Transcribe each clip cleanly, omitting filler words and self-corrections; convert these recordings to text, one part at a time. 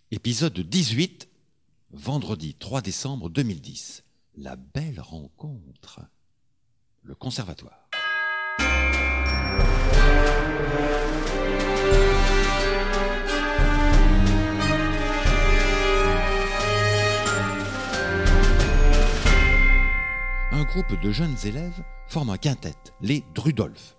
Épisode 18, vendredi 3 décembre 2010. La belle rencontre. Le conservatoire. Un groupe de jeunes élèves forme un quintet, les Drudolf.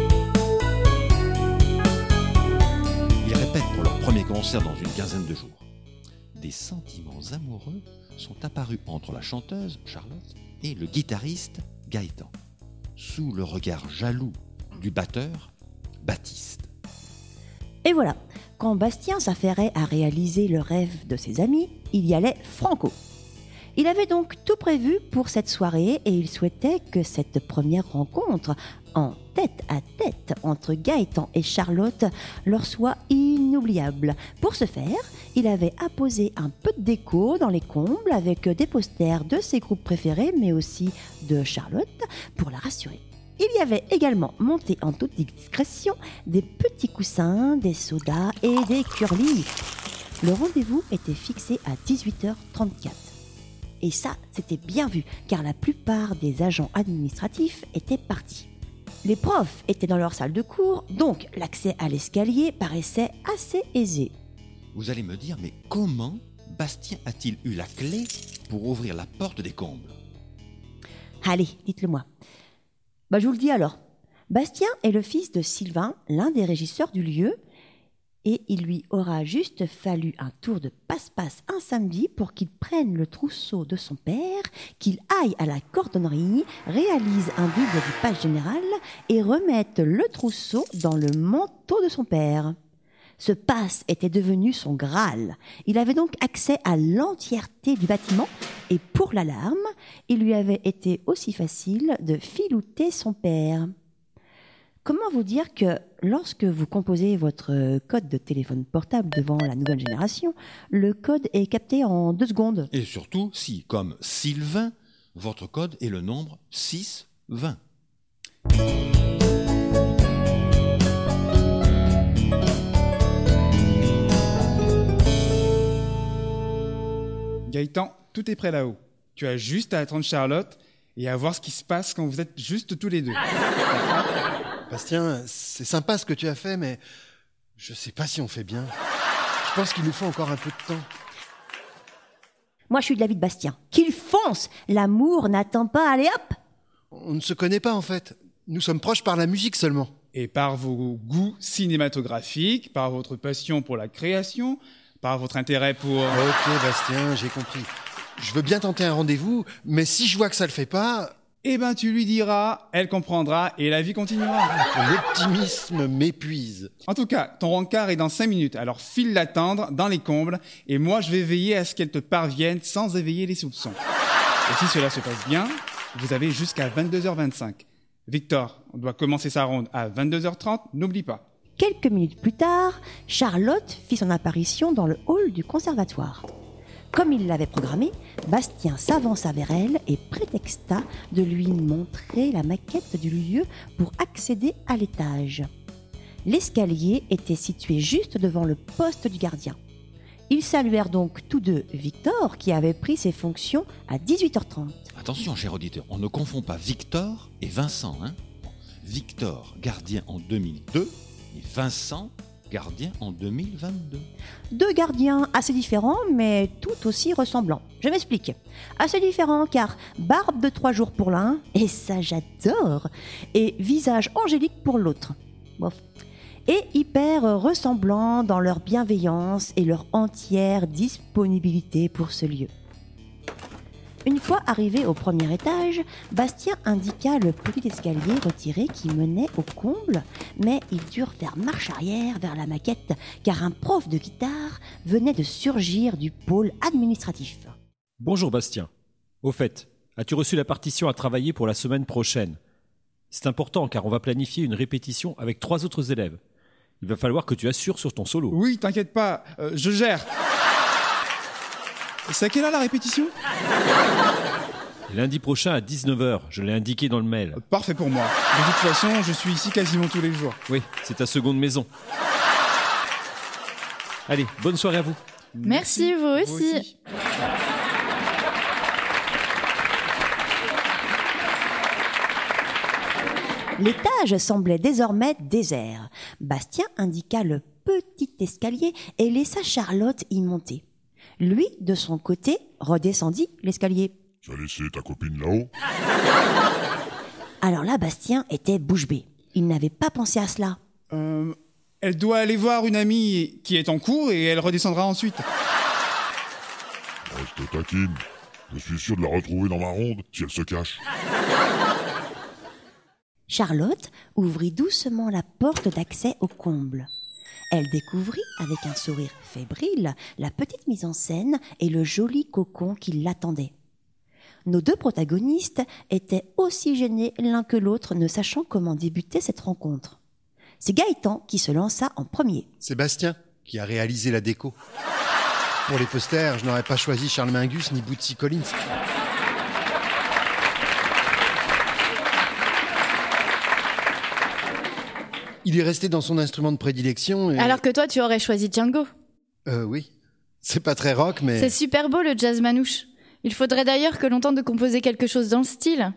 Ils répètent pour leur premier concert dans une quinzaine de jours. Des sentiments amoureux sont apparus entre la chanteuse, Charlotte, et le guitariste, Gaëtan, sous le regard jaloux du batteur, Baptiste. Et voilà, quand Bastien s'affairait à réaliser le rêve de ses amis, il y allait franco. Il avait donc tout prévu pour cette soirée et il souhaitait que cette première rencontre en tête-à-tête entre Gaëtan et Charlotte leur soit inoubliable. Pour ce faire, il avait apposé un peu de déco dans les combles avec des posters de ses groupes préférés mais aussi de Charlotte pour la rassurer. Il y avait également monté en toute discrétion des petits coussins, des sodas et des curlis. Le rendez-vous était fixé à 18h34. Et ça, c'était bien vu, car la plupart des agents administratifs étaient partis. Les profs étaient dans leur salle de cours, donc l'accès à l'escalier paraissait assez aisé. Vous allez me dire, mais comment Bastien a-t-il eu la clé pour ouvrir la porte des combles ? Allez, dites-le moi. Je vous le dis alors. Bastien est le fils de Sylvain, l'un des régisseurs du lieu, et il lui aura juste fallu un tour de passe-passe un samedi pour qu'il prenne le trousseau de son père, qu'il aille à la cordonnerie, réalise un double du page général et remette le trousseau dans le manteau de son père. Ce passe était devenu son Graal. Il avait donc accès à l'entièreté du bâtiment et pour l'alarme, il lui avait été aussi facile de filouter son père. Comment vous dire que lorsque vous composez votre code de téléphone portable devant la nouvelle génération, le code est capté en 2 secondes. Et surtout, si, comme Sylvain, votre code est le nombre 620. Gaëtan, tout est prêt là-haut. Tu as juste à attendre Charlotte et à voir ce qui se passe quand vous êtes juste tous les deux. Bastien, c'est sympa ce que tu as fait, mais je sais pas si on fait bien. Je pense qu'il nous faut encore un peu de temps. Moi, je suis de l'avis de Bastien. Qu'il fonce! L'amour n'attend pas, allez hop! On ne se connaît pas en fait. Nous sommes proches par la musique seulement. Et par vos goûts cinématographiques, par votre passion pour la création, par votre intérêt pour... Ok Bastien, j'ai compris. Je veux bien tenter un rendez-vous, mais si je vois que ça le fait pas... Eh ben, tu lui diras, elle comprendra et la vie continuera. Ton optimisme m'épuise. En tout cas, ton rencard est dans 5 minutes, alors file l'attendre dans les combles et moi je vais veiller à ce qu'elle te parvienne sans éveiller les soupçons. Et si cela se passe bien, vous avez jusqu'à 22h25. Victor, on doit commencer sa ronde à 22h30, n'oublie pas. Quelques minutes plus tard, Charlotte fit son apparition dans le hall du conservatoire. Comme il l'avait programmé, Bastien s'avança vers elle et prétexta de lui montrer la maquette du lieu pour accéder à l'étage. L'escalier était situé juste devant le poste du gardien. Ils saluèrent donc tous deux Victor, qui avait pris ses fonctions à 18h30. Attention, cher auditeur, on ne confond pas Victor et Vincent. Victor, gardien en 2002, et Vincent, gardien en 2022. 2 gardiens assez différents, mais tout aussi ressemblants. Je m'explique. Assez différents car barbe de 3 jours pour l'un, et ça j'adore, et visage angélique pour l'autre. Bof. Et hyper ressemblants dans leur bienveillance et leur entière disponibilité pour ce lieu. Une fois arrivé au premier étage, Bastien indiqua le petit escalier retiré qui menait au comble, mais ils durent faire marche arrière vers la maquette, car un prof de guitare venait de surgir du pôle administratif. Bonjour Bastien. Au fait, as-tu reçu la partition à travailler pour la semaine prochaine ? C'est important car on va planifier une répétition avec 3 autres élèves. Il va falloir que tu assures sur ton solo. Oui, t'inquiète pas, je gère. C'est à quelle heure la répétition ? Lundi prochain à 19h, je l'ai indiqué dans le mail. Parfait pour moi. De toute façon, je suis ici quasiment tous les jours. Oui, c'est ta seconde maison. Allez, bonne soirée à vous. Merci, vous aussi. L'étage semblait désormais désert. Bastien indiqua le petit escalier et laissa Charlotte y monter. Lui, de son côté, redescendit l'escalier. Tu as laissé ta copine là-haut? Alors là, Bastien était bouche bée. Il n'avait pas pensé à cela. Elle doit aller voir une amie qui est en cours et elle redescendra ensuite. Reste taquine. Je suis sûr de la retrouver dans ma ronde si elle se cache. Charlotte ouvrit doucement la porte d'accès au comble. Elle découvrit, avec un sourire fébrile, la petite mise en scène et le joli cocon qui l'attendait. Nos deux protagonistes étaient aussi gênés l'un que l'autre, ne sachant comment débuter cette rencontre. C'est Gaëtan qui se lança en premier. C'est Bastien qui a réalisé la déco. Pour les posters, je n'aurais pas choisi Charles Mingus ni Bootsy Collins. Il est resté dans son instrument de prédilection et... Alors que toi, tu aurais choisi Django. Oui. C'est pas très rock, mais... C'est super beau le jazz manouche. Il faudrait d'ailleurs que l'on tente de composer quelque chose dans le style.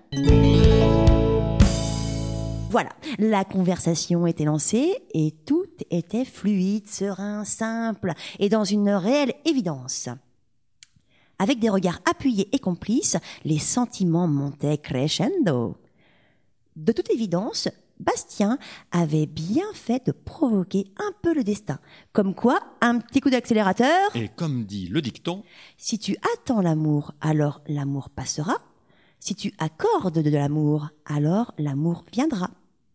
Voilà, la conversation était lancée et tout était fluide, serein, simple et dans une réelle évidence. Avec des regards appuyés et complices, les sentiments montaient crescendo. De toute évidence, Bastien avait bien fait de provoquer un peu le destin. Comme quoi, un petit coup d'accélérateur. Et comme dit le dicton, Si tu attends l'amour, alors l'amour passera. Si tu accordes de l'amour, alors l'amour viendra.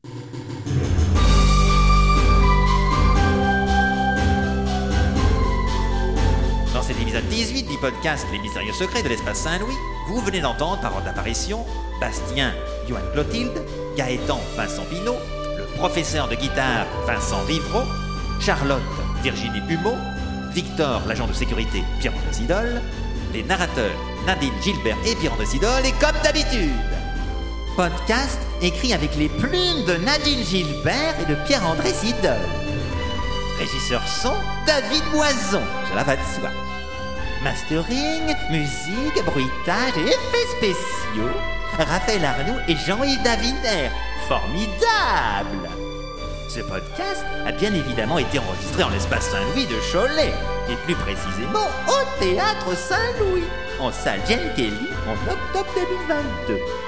dans cet épisode 18 du podcast Les Mystérieux Secrets de l'Espace Saint-Louis, vous venez d'entendre par ordre d'apparition Bastien, Johan Clotilde, Gaëtan, Vincent Pinault, le professeur de guitare Vincent Riveraud, Charlotte, Virginie Pumeau, Victor, l'agent de sécurité Pierre-André Sidol, les narrateurs Nadine Gilbert et Pierre-André Sidol, et comme d'habitude, podcast écrit avec les plumes de Nadine Gilbert et de Pierre-André Sidol. Régisseur son, David Moison, cela va de soi. Mastering, musique, bruitage et effets spéciaux, Raphaël Arnoux et Jean-Yves Daviner. Formidable! Ce podcast a bien évidemment été enregistré en l'espace Saint-Louis de Cholet, et plus précisément au Théâtre Saint-Louis, en salle Jane Kelly en octobre 2022.